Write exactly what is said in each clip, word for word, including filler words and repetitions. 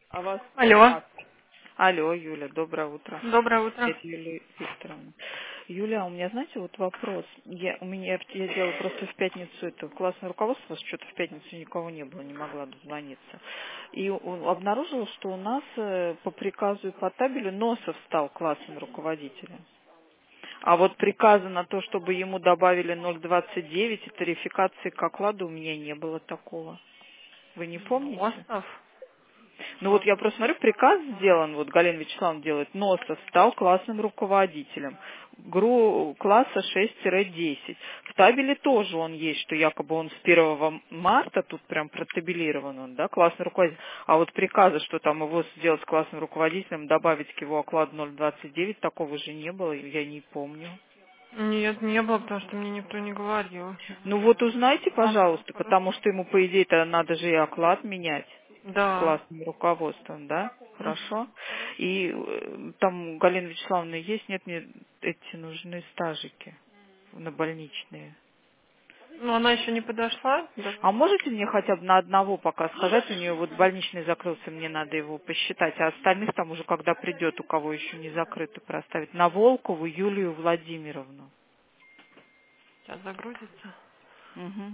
А вас... Алло. А, алло, Юля, доброе утро. Доброе утро. Это Юлия Викторовна. Юля, у меня, знаете, вот вопрос. Я, у меня, я делала просто в пятницу это классное руководство, что-то в пятницу никого не было, не могла дозвониться. И у- обнаружила, что у нас э, по приказу и по табелю Носов стал классным руководителем. А вот приказа на то, чтобы ему добавили ноль двадцать девять и тарификации к окладу, у меня не было такого. Вы не помните? Остов. Ну вот я просто смотрю, приказ сделан, вот Галина Вячеславовна делает, Носов стал классным руководителем. ГРУ класса шесть десять. В табеле тоже он есть, что якобы он с первого марта, тут прям протабелирован он, да, классный руководитель. А вот приказа, что там его сделать классным руководителем, добавить к его окладу ноль двадцать девять, такого же не было, я не помню. Нет, не было, потому что мне никто не говорил. Ну вот узнайте, Ага, пожалуйста, потому хорошо. что ему, по идее-то, надо же и оклад менять. С Да. классным руководством, да? Мгм. Хорошо. И э, там у Галины Вячеславовны есть, нет, мне эти нужны стажики на больничные. Ну, она еще не подошла. А Давай. можете мне хотя бы на одного пока сказать, у нее вот больничный закрылся, мне надо его посчитать, а остальных там уже когда придет, у кого еще не закрыто, проставить. На Волкову Юлию Владимировну. Сейчас загрузится. Мгм.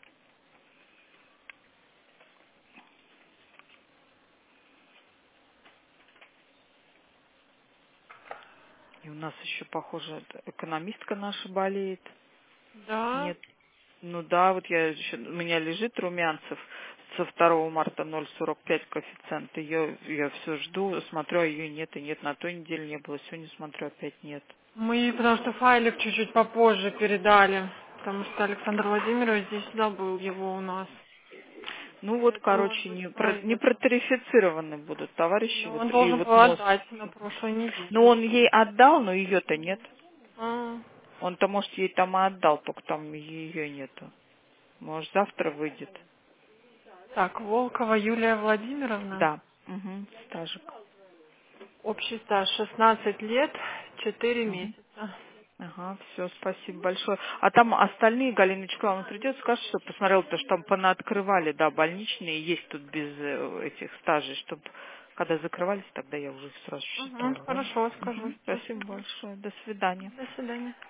И у нас еще, похоже, эта экономистка наша болеет. Да. Нет. Ну да, вот я еще, у меня лежит Румянцев со второго марта ноль сорок пять коэффициент. Ее, я все жду, смотрю, а ее нет, и нет, на той неделе не было, сегодня смотрю, опять нет. Мы, потому что файлик чуть-чуть попозже передали. Потому что Александр Владимирович здесь забыл его у нас. Ну вот, Поэтому, может короче, быть, не, про- не поэтому. протарифицированы будут товарищи, Но вот, он и должен вот был нос. отдать на прошлой Ну неделе. он ей отдал, но ее-то нет. А. Он-то, может, ей там и отдал, только там ее нету. Может, завтра выйдет. Так, Волкова Юлия Владимировна. Да. Угу, стажик. Общий стаж шестнадцать лет, четыре Мгм. месяца. Ага, все, спасибо большое. А там остальные, Галина Вячеславовна придет, скажет, что посмотрел, то, что там понаоткрывали, да, больничные, есть тут без э, этих стажей, чтобы когда закрывались, тогда я уже их сразу Угу, считала, ладно? хорошо, скажу. Мгм. Спасибо Спасибо. большое. До свидания. До свидания.